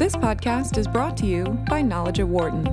This podcast is brought to you by Knowledge at Wharton.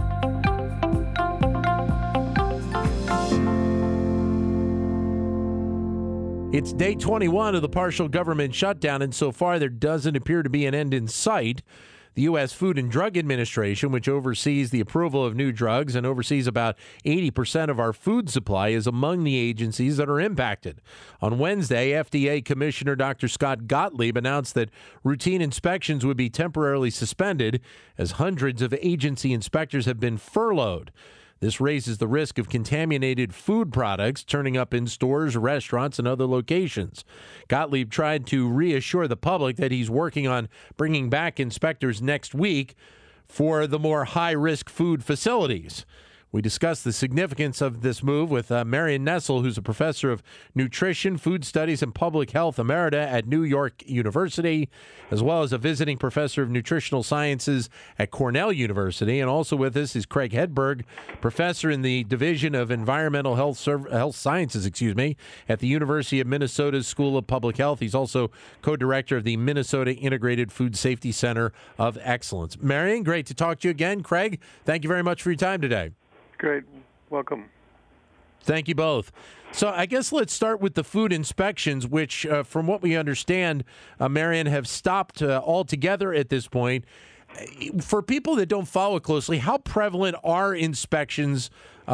It's day 21 of the partial government shutdown, and so far there doesn't appear to be an end in sight. The U.S. Food and Drug Administration, which oversees the approval of new drugs and oversees about 80% of our food supply, is among the agencies that are impacted. On Wednesday, FDA Commissioner Dr. Scott Gottlieb announced that routine inspections would be temporarily suspended as hundreds of agency inspectors have been furloughed. This raises the risk of contaminated food products turning up in stores, restaurants, and other locations. Gottlieb tried to reassure the public that he's working on bringing back inspectors next week for the more high-risk food facilities. We discussed the significance of this move with Marion Nestle, who's a professor of nutrition, food studies, and public health emerita at New York University, as well as a visiting professor of nutritional sciences at Cornell University. And also with us is Craig Hedberg, professor in the Division of Environmental Health Sciences, at the University of Minnesota's School of Public Health. He's also co-director of the Minnesota Integrated Food Safety Center of Excellence. Marion, great to talk to you again. Craig, thank you very much for your time today. Great. Welcome. Thank you both. So I guess let's start with the food inspections, which, from what we understand, Marion, have stopped altogether at this point. For people that don't follow closely, how prevalent are inspections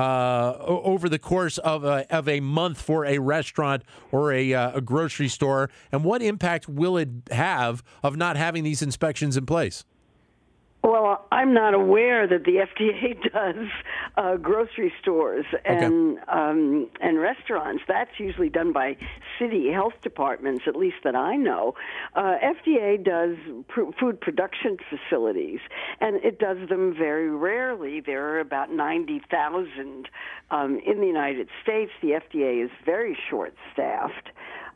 over the course of a month for a restaurant or a grocery store, and what impact will it have of not having these inspections in place? Well, I'm not aware that the FDA does grocery stores and restaurants. That's usually done by city health departments, at least that I know. FDA does food production facilities, and it does them very rarely. There are about 90,000 in the United States. The FDA is very short-staffed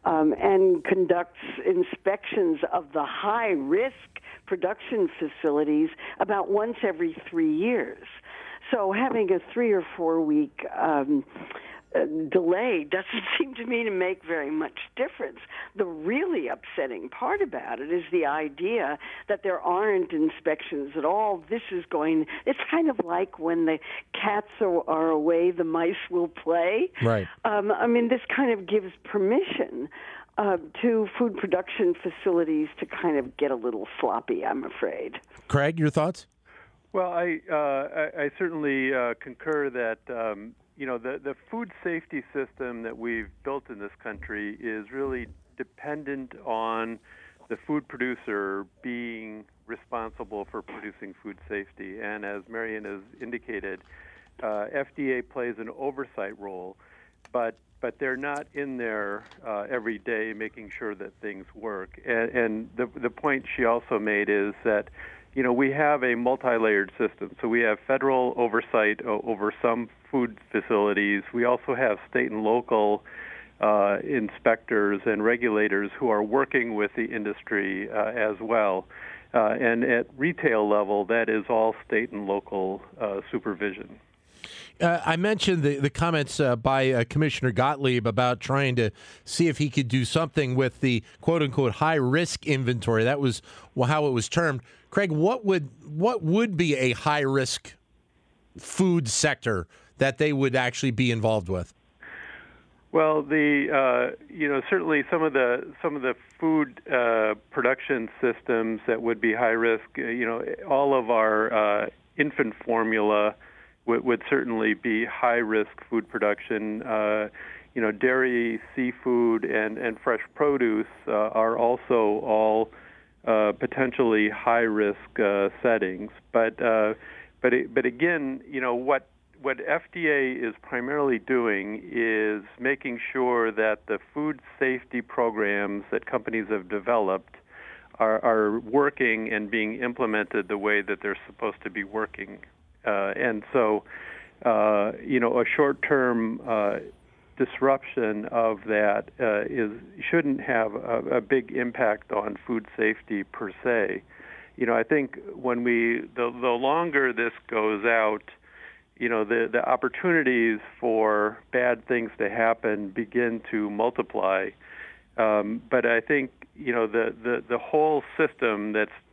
and conducts inspections of the high-risk production facilities about once every 3 years. So having a 3 or 4 week delay doesn't seem to me to make very much difference. The really upsetting part about it is the idea that there aren't inspections at all. It's kind of like when the cats are away, the mice will play. Right. This kind of gives permission to food production facilities to kind of get a little sloppy, I'm afraid. Craig, your thoughts? Well, I certainly concur that the food safety system that we've built in this country is really dependent on the food producer being responsible for producing food safety. And as Marion has indicated, FDA plays an oversight role, but they're not in there every day making sure that things work. And the point she also made is that, we have a multi-layered system. So we have federal oversight over some food facilities. We also have state and local inspectors and regulators who are working with the industry as well. And at retail level, that is all state and local supervision. I mentioned the comments by Commissioner Gottlieb about trying to see if he could do something with the quote-unquote high-risk inventory. That was how it was termed. Craig, what would be a high-risk food sector that they would actually be involved with? Well, certainly some of the food production systems that would be high risk. All of our infant formula would certainly be high-risk food production. Dairy, seafood, and fresh produce are also all potentially high-risk settings. But again, what FDA is primarily doing is making sure that the food safety programs that companies have developed are working and being implemented the way that they're supposed to be working. And so, a short-term disruption of that shouldn't have a big impact on food safety per se. I think when the longer this goes out, the opportunities for bad things to happen begin to multiply. But I think the whole system that's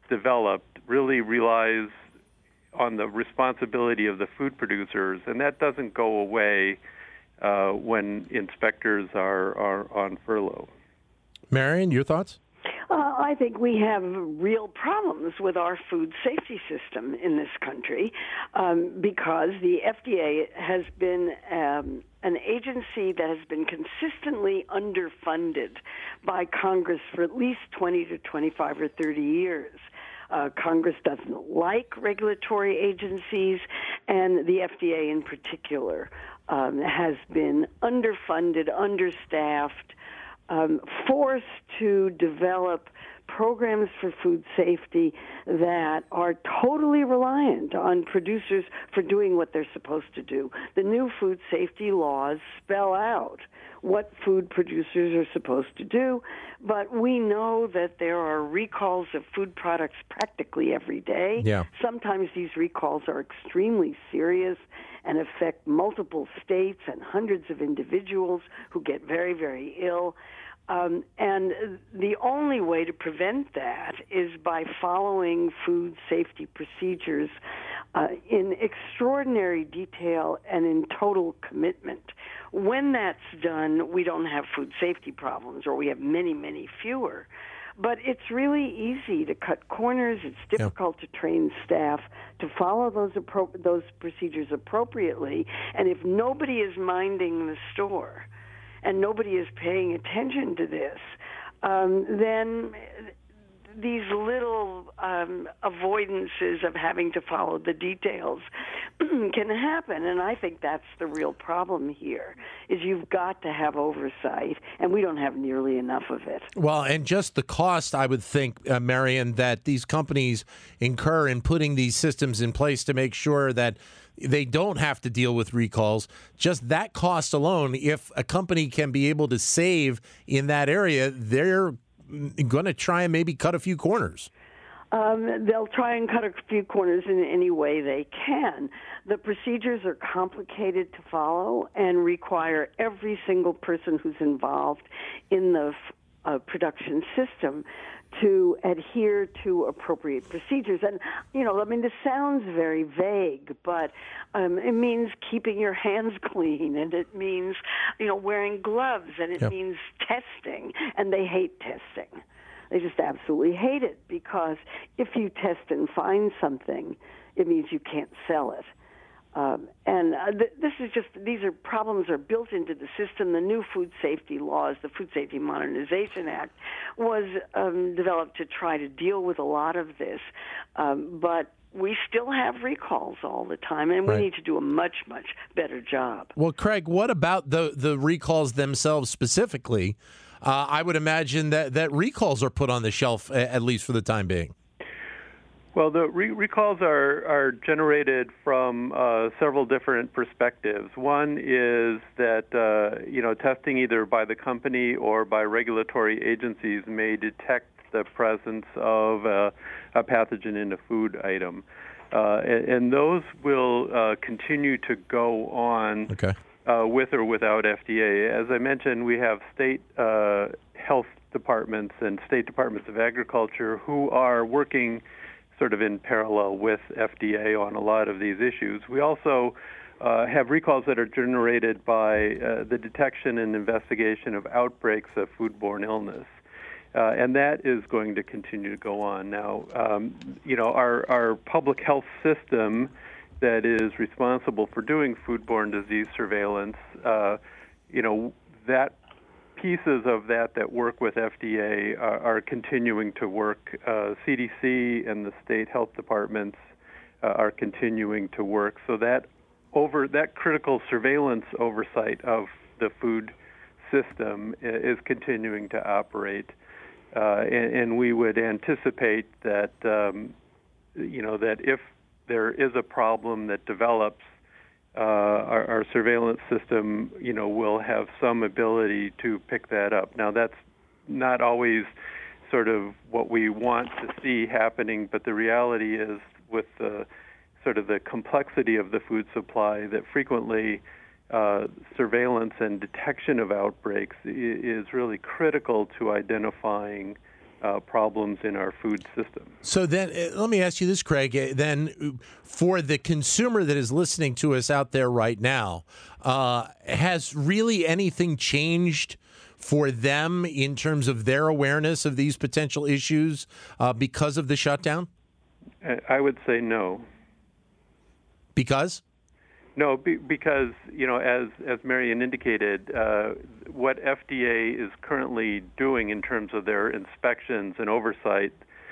developed really relies on the responsibility of the food producers, and that doesn't go away when inspectors are on furlough. Marion, your thoughts? I think we have real problems with our food safety system in this country because the FDA has been an agency that has been consistently underfunded by Congress for at least 20 to 25 or 30 years. Congress doesn't like regulatory agencies, and the FDA in particular has been underfunded, understaffed, forced to develop programs for food safety that are totally reliant on producers for doing what they're supposed to do. The new food safety laws spell out what food producers are supposed to do, but we know that there are recalls of food products practically every day. Yeah. Sometimes these recalls are extremely serious and affect multiple states and hundreds of individuals who get very, very ill. And the only way to prevent that is by following food safety procedures in extraordinary detail and in total commitment. When that's done, we don't have food safety problems, or we have many, many fewer. But it's really easy to cut corners. It's difficult to train staff to follow those procedures appropriately. And if nobody is minding the store and nobody is paying attention to this, then these little avoidances of having to follow the details can happen. And I think that's the real problem here, is you've got to have oversight, and we don't have nearly enough of it. Well, and just the cost, I would think, Marion, that these companies incur in putting these systems in place to make sure that they don't have to deal with recalls. Just that cost alone, if a company can be able to save in that area, they're going to try and maybe cut a few corners. They'll try and cut a few corners in any way they can. The procedures are complicated to follow and require every single person who's involved in the production system to adhere to appropriate procedures. And, this sounds very vague, but it means keeping your hands clean, and it means, wearing gloves, and it means testing, and they hate testing. They just absolutely hate it, because if you test and find something, it means you can't sell it. These are problems are built into the system. The new food safety laws, the Food Safety Modernization Act, was developed to try to deal with a lot of this. But we still have recalls all the time, and we need to do a much, much better job. Well, Craig, what about the recalls themselves specifically? I would imagine that recalls are put on the shelf, at least for the time being. Well, the recalls are generated from several different perspectives. One is that testing either by the company or by regulatory agencies may detect the presence of a pathogen in a food item, and those will continue to go on. Okay. With or without FDA. As I mentioned, we have state health departments and state departments of agriculture who are working sort of in parallel with FDA on a lot of these issues. We also have recalls that are generated by the detection and investigation of outbreaks of foodborne illness. And that is going to continue to go on. Now, our public health system that is responsible for doing foodborne disease surveillance, that pieces of that work with FDA are continuing to work. CDC and the state health departments are continuing to work. So that critical surveillance oversight of the food system is continuing to operate. And we would anticipate that, that if there is a problem that develops, our surveillance system, will have some ability to pick that up. Now, that's not always sort of what we want to see happening, but the reality is, with the sort of the complexity of the food supply, that frequently surveillance and detection of outbreaks is really critical to identifying problems in our food system. So then let me ask you this, Craig. Then for the consumer that is listening to us out there right now, has really anything changed for them in terms of their awareness of these potential issues because of the shutdown? I would say no. Because? No, because, as Marion indicated, what FDA is currently doing in terms of their inspections and oversight,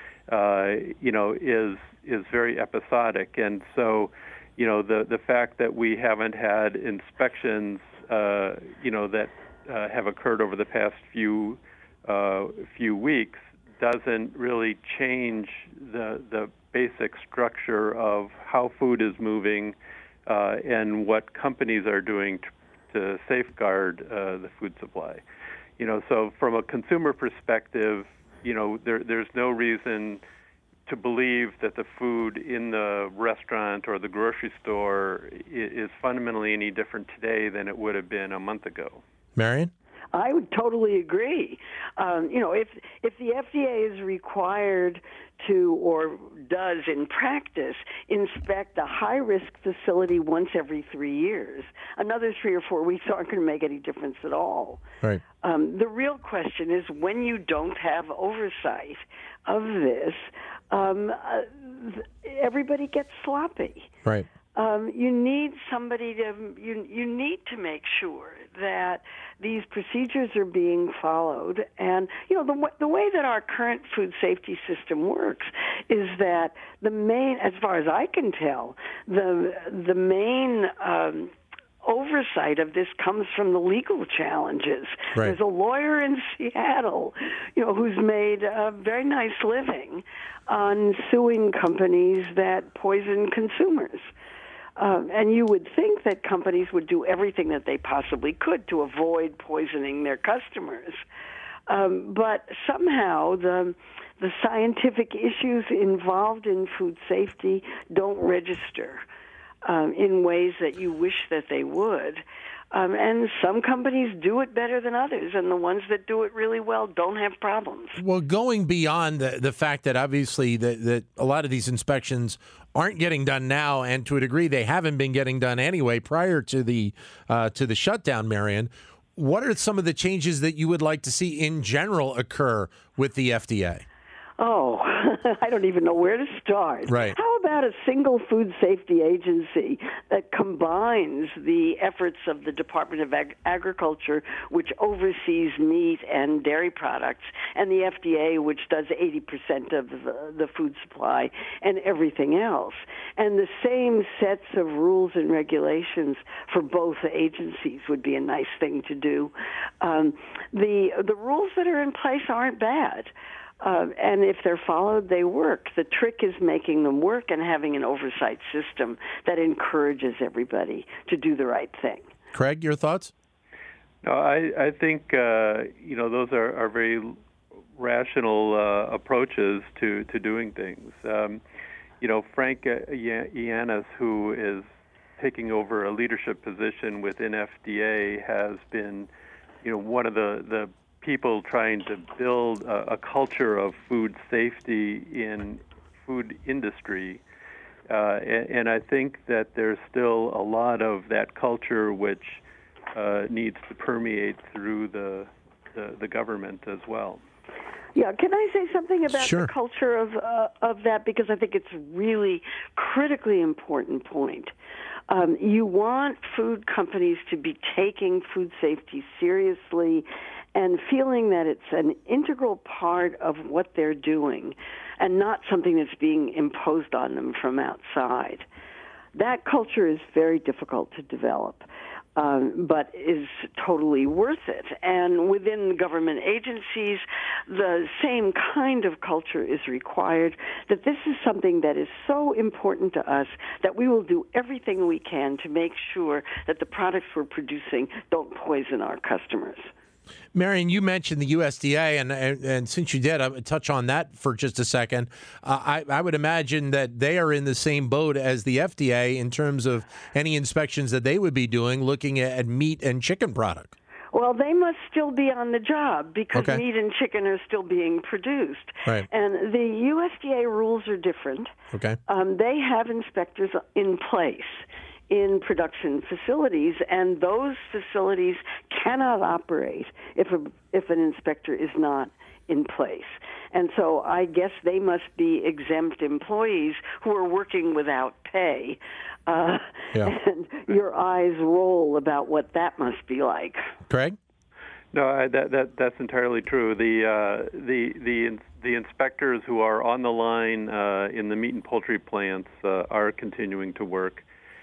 is very episodic. And so, the fact that we haven't had inspections, that have occurred over the past few weeks doesn't really change the basic structure of how food is moving and what companies are doing to safeguard the food supply. So from a consumer perspective, there's no reason to believe that the food in the restaurant or the grocery store is fundamentally any different today than it would have been a month ago. Marion? I would totally agree. If the FDA is required to, or does in practice, inspect a high-risk facility once every 3 years, another 3 or 4 weeks aren't going to make any difference at all. Right. The real question is when you don't have oversight of this, everybody gets sloppy. Right. You need somebody you need to make sure that these procedures are being followed. And, the way that our current food safety system works is that the main, as far as I can tell, the main oversight of this comes from the legal challenges. Right. There's a lawyer in Seattle, who's made a very nice living on suing companies that poison consumers. And you would think that companies would do everything that they possibly could to avoid poisoning their customers. But somehow the scientific issues involved in food safety don't register in ways that you wish that they would. And some companies do it better than others, and the ones that do it really well don't have problems. Well, going beyond the fact that obviously that a lot of these inspections aren't getting done now, and to a degree they haven't been getting done anyway prior to the shutdown, Marion, what are some of the changes that you would like to see in general occur with the FDA? Oh, I don't even know where to start. Right. How about a single food safety agency that combines the efforts of the Department of Agriculture, which oversees meat and dairy products, and the FDA, which does 80% of the food supply and everything else, and the same sets of rules and regulations for both agencies would be a nice thing to do. The rules that are in place aren't bad. And if they're followed, they work. The trick is making them work and having an oversight system that encourages everybody to do the right thing. Craig, your thoughts? No, I think those are very rational approaches to doing things. Frank Yiannis, who is taking over a leadership position within FDA, has been one of the people trying to build a culture of food safety in food industry. And I think that there's still a lot of that culture which needs to permeate through the government as well. Yeah, can I say something about Sure. the culture of that? Because I think it's a really critically important point. You want food companies to be taking food safety seriously and feeling that it's an integral part of what they're doing and not something that's being imposed on them from outside. That culture is very difficult to develop, but is totally worth it. And within government agencies, the same kind of culture is required, that this is something that is so important to us that we will do everything we can to make sure that the products we're producing don't poison our customers. Marion, you mentioned the USDA, and since you did, I'll touch on that for just a second. I would imagine that they are in the same boat as the FDA in terms of any inspections that they would be doing, looking at meat and chicken product. Well, they must still be on the job because Okay. meat and chicken are still being produced. Right. And the USDA rules are different. Okay. They have inspectors in place in production facilities, and those facilities cannot operate if an inspector is not in place. And so I guess they must be exempt employees who are working without pay. Yeah. And your eyes roll about what that must be like. Craig? No, that's entirely true. The inspectors who are on the line in the meat and poultry plants are continuing to work,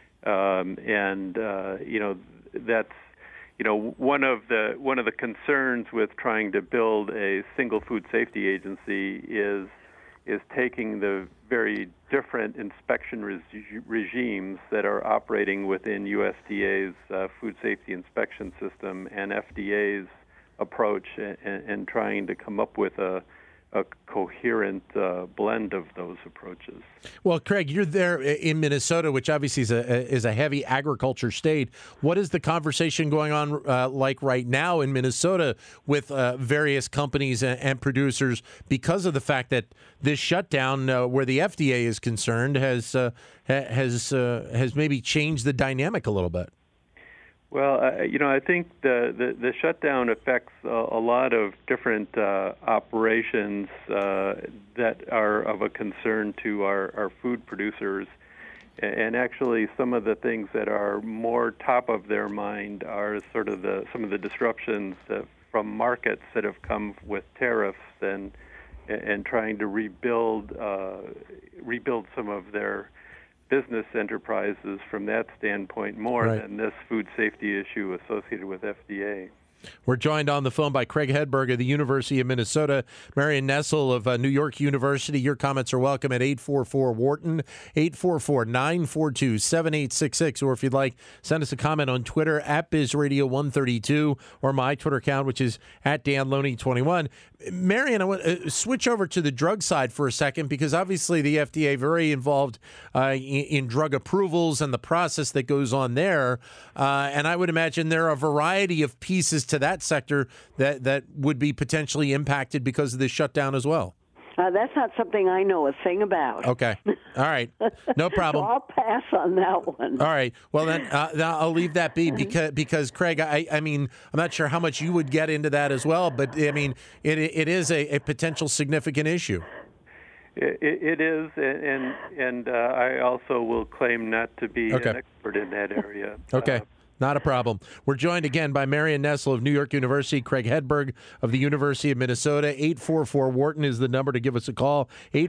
and that's one of the concerns with trying to build a single food safety agency is taking the very different inspection regimes that are operating within USDA's food safety inspection system and FDA's approach, and trying to come up with a coherent blend of those approaches. Well, Craig, you're there in Minnesota, which obviously is a heavy agriculture state. What is the conversation going on like right now in Minnesota with various companies and producers because of the fact that this shutdown, where the FDA is concerned, has maybe changed the dynamic a little bit? Well, I think the shutdown affects a lot of different operations that are of a concern to our food producers. And actually, some of the things that are more top of their mind are sort of some of the disruptions from markets that have come with tariffs and trying to rebuild some of their business enterprises from that standpoint more Right. than this food safety issue associated with FDA. We're joined on the phone by Craig Hedberg of the University of Minnesota, Marion Nestle of New York University. Your comments are welcome at 844-WHARTON, 844-942-7866. Or if you'd like, send us a comment on Twitter at BizRadio132 or my Twitter account, which is at DanLoney21. Marion, I want to switch over to the drug side for a second because obviously the FDA very involved in drug approvals and the process that goes on there. And I would imagine there are a variety of pieces to that sector that would be potentially impacted because of this shutdown as well. That's not something I know a thing about. Okay. All right. No problem. So I'll pass on that one. All right. Well, then I'll leave that be because Craig, I mean, I'm not sure how much you would get into that as well, but I mean, it is a potential significant issue. It is, and I also will claim not to be Okay. an expert in that area. Okay. Not a problem. We're joined again by Marion Nestle of New York University, Craig Hedberg of the University of Minnesota. 844-WHARTON is the number to give us a call,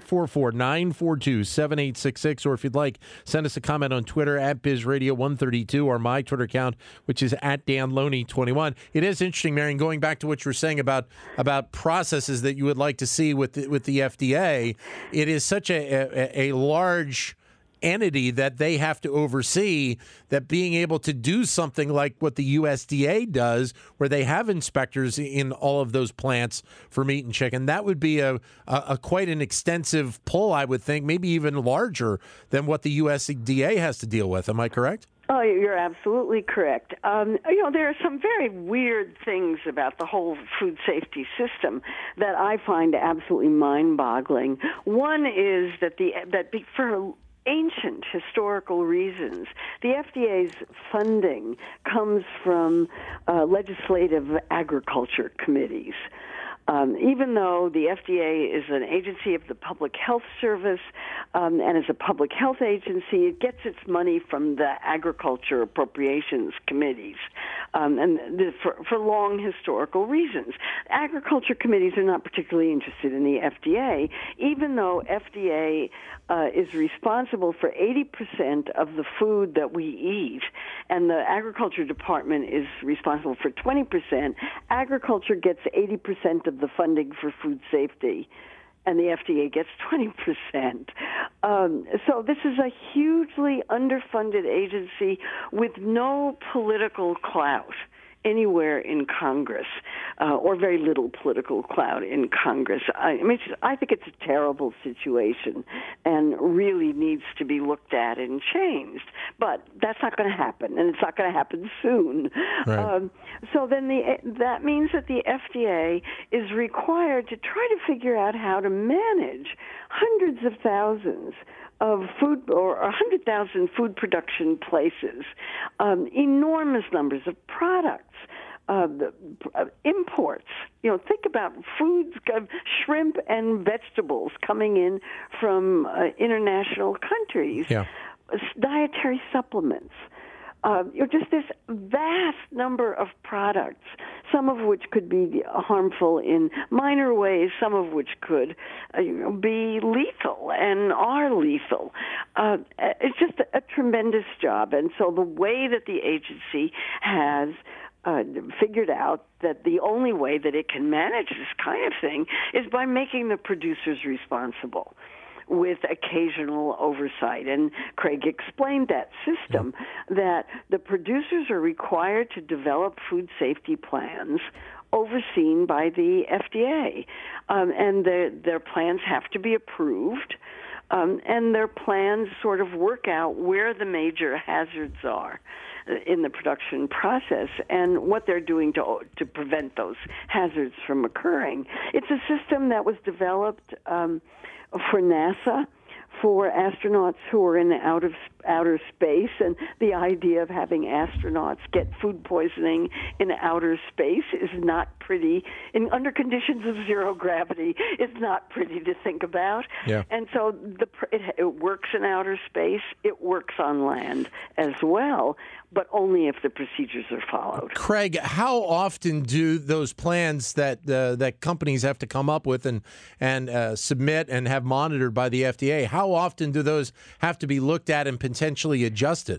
844-942-7866. Or if you'd like, send us a comment on Twitter at BizRadio132 or my Twitter account, which is at DanLoney21. It is interesting, Marion, going back to what you were saying about processes that you would like to see with the FDA. It is such a large entity that they have to oversee, that being able to do something like what the USDA does, where they have inspectors in all of those plants for meat and chicken, that would be a quite an extensive pull, I would think, maybe even larger than what the USDA has to deal with. Am I correct? Oh, you're absolutely correct. There are some very weird things about the whole food safety system that I find absolutely mind-boggling. One is that for ancient historical reasons, the FDA's funding comes from legislative agriculture committees. Even though the FDA is an agency of the Public Health Service and is a public health agency, it gets its money from the agriculture appropriations committees, for long historical reasons. Agriculture committees are not particularly interested in the FDA, even though FDA is responsible for 80% of the food that we eat, and the Agriculture Department is responsible for 20%. Agriculture gets 80% of the funding for food safety, and the FDA gets 20%. So this is a hugely underfunded agency with no political clout anywhere in Congress, or very little political clout in Congress. I think it's a terrible situation and really needs to be looked at and changed. But that's not going to happen, and it's not going to happen soon. Right. So then that means that the FDA is required to try to figure out how to manage hundreds of thousands of food, or 100,000 food production places, enormous numbers of products, imports. Think about foods, shrimp and vegetables coming in from international countries, dietary supplements. Just this vast number of products, some of which could be harmful in minor ways, some of which could be lethal and are lethal. It's just a tremendous job. And so the way that the agency has figured out that the only way that it can manage this kind of thing is by making the producers responsible, with occasional oversight. And Craig explained that system, that the producers are required to develop food safety plans overseen by the FDA. And their plans have to be approved, and their plans sort of work out where the major hazards are in the production process and what they're doing to prevent those hazards from occurring. It's a system that was developed for NASA, for astronauts who are in outer space, and the idea of having astronauts get food poisoning in outer space is not pretty. Under conditions of zero gravity, it's not pretty to think about. Yeah. And so it works in outer space. It works on land as well, but only if the procedures are followed. Craig, how often do those plans that companies have to come up with and submit and have monitored by the FDA, how often do those have to be looked at and potentially adjusted?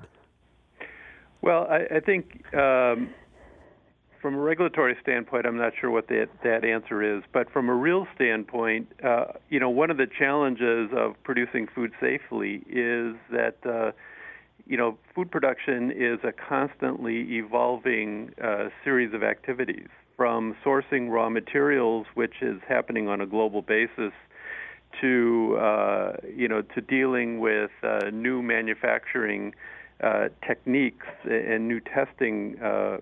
Well, I think from a regulatory standpoint, I'm not sure what that answer is. But from a real standpoint, one of the challenges of producing food safely is that food production is a constantly evolving series of activities, from sourcing raw materials, which is happening on a global basis, to dealing with new manufacturing techniques and new testing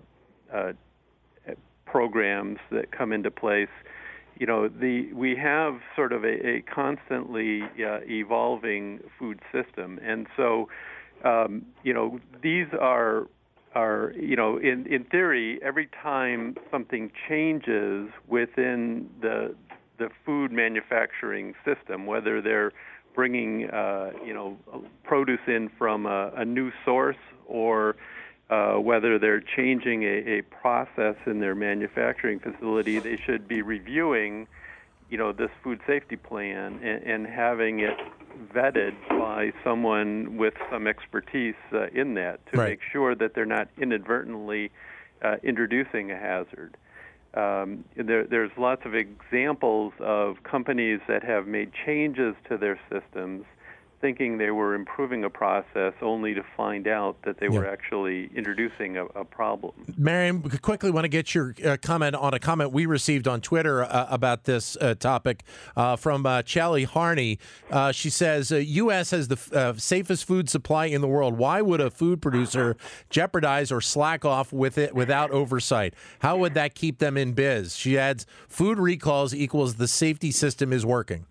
programs that come into place. We have sort of a constantly evolving food system, and so these are in theory, every time something changes within the food manufacturing system, whether they're bringing produce in from a new source, or whether they're changing a process in their manufacturing facility, they should be reviewing this food safety plan and having it vetted by someone with some expertise in that to Right. make sure that they're not inadvertently introducing a hazard. There's lots of examples of companies that have made changes to their systems thinking they were improving a process, only to find out that they were actually introducing a problem. Marion, quickly want to get your comment on a comment we received on Twitter about this topic from Challie Harney. She says, U.S. has the safest food supply in the world. Why would a food producer jeopardize or slack off with it without oversight? How would that keep them in biz? She adds, food recalls equals the safety system is working.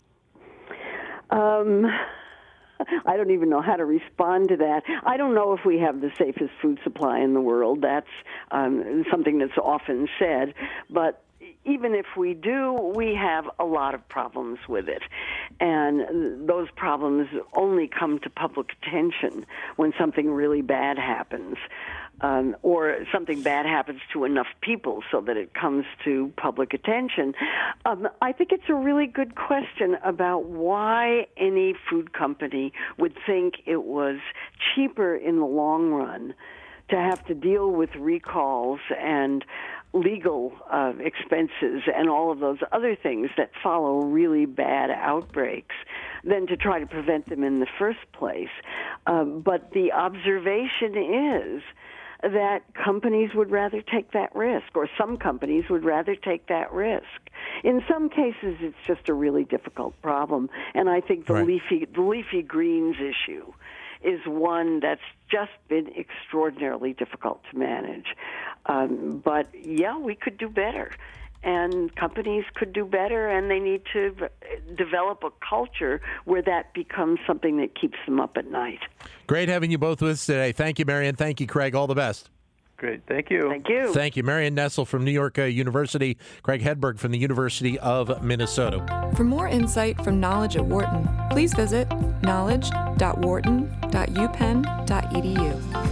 I don't even know how to respond to that. I don't know if we have the safest food supply in the world. That's something that's often said. But even if we do, we have a lot of problems with it. And those problems only come to public attention when something really bad happens. Or something bad happens to enough people so that it comes to public attention. I think it's a really good question about why any food company would think it was cheaper in the long run to have to deal with recalls and legal expenses and all of those other things that follow really bad outbreaks than to try to prevent them in the first place. But the observation is that companies would rather take that risk, or some companies would rather take that risk. In some cases, it's just a really difficult problem, and I think the leafy greens issue is one that's just been extraordinarily difficult to manage. But yeah, we could do better. And companies could do better, and they need to develop a culture where that becomes something that keeps them up at night. Great having you both with us today. Thank you, Marion. Thank you, Craig. All the best. Great. Thank you. Thank you. Thank you. Marion Nestle from New York University, Craig Hedberg from the University of Minnesota. For more insight from Knowledge at Wharton, please visit knowledge.wharton.upenn.edu.